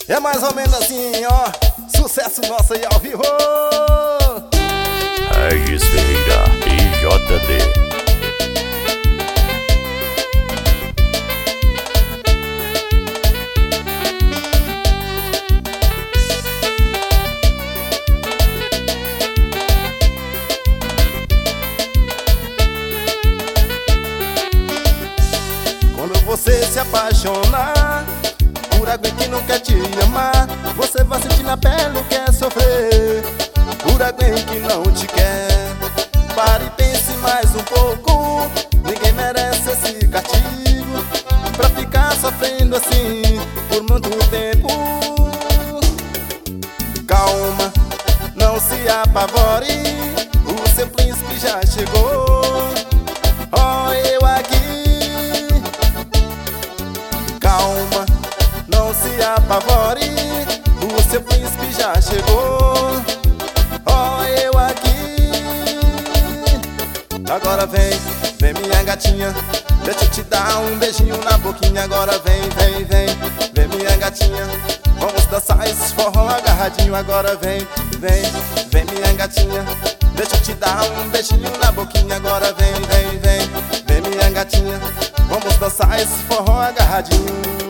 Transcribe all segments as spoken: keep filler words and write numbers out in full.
É mais ou menos assim, ó. Sucesso nosso aí ao vivo. Regis Ferreira e J D. Quando você se apaixonar por alguém que não quer te amar, você vai sentir na pele o que é sofrer por alguém que não te quer. Pare e pense mais um pouco, ninguém merece esse castigo pra ficar sofrendo assim por muito tempo. Calma, não se apavore, o seu príncipe já chegou. Ó, eu aqui. Calma, não se apavore, o seu príncipe já chegou. Ó, eu aqui. Agora vem, vem minha gatinha, deixa eu te dar um beijinho na boquinha. Agora vem, vem, vem, vem minha gatinha, vamos dançar esse forró agarradinho. Agora vem, vem, vem minha gatinha, deixa eu te dar um beijinho na boquinha. Agora vem, vem, vem, vem minha gatinha, vamos dançar esse forró agarradinho.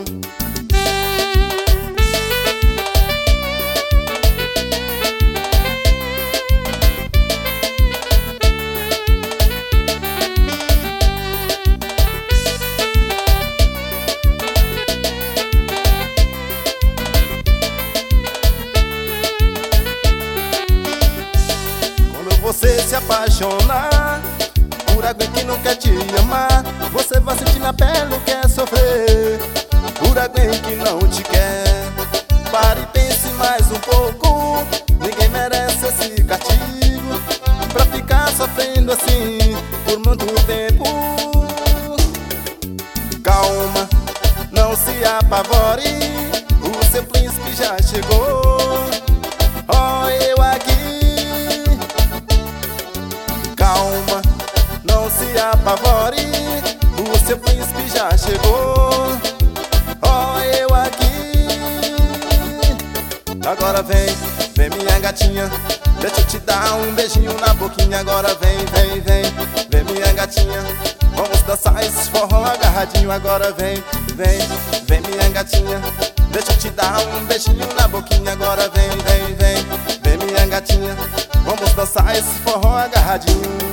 Você se apaixonar por alguém que não quer te amar, você vai sentir na pele o que é sofrer por alguém que não te quer. Pare e pense mais um pouco, ninguém merece esse castigo pra ficar sofrendo assim por muito tempo. Calma, não se apavore, o seu príncipe já chegou. Ó, eu aqui. Calma, não se apavore, o seu príncipe já chegou. Ó, eu aqui. Agora vem, vem minha gatinha, deixa eu te dar um beijinho na boquinha. Agora vem, vem, vem, vem minha gatinha, vamos dançar esse forró agarradinho. Agora vem, vem, vem minha gatinha, deixa eu te dar um beijinho na boquinha. Agora vem, vem, vem, vem minha gatinha, vamos dançar esse forró agarradinho.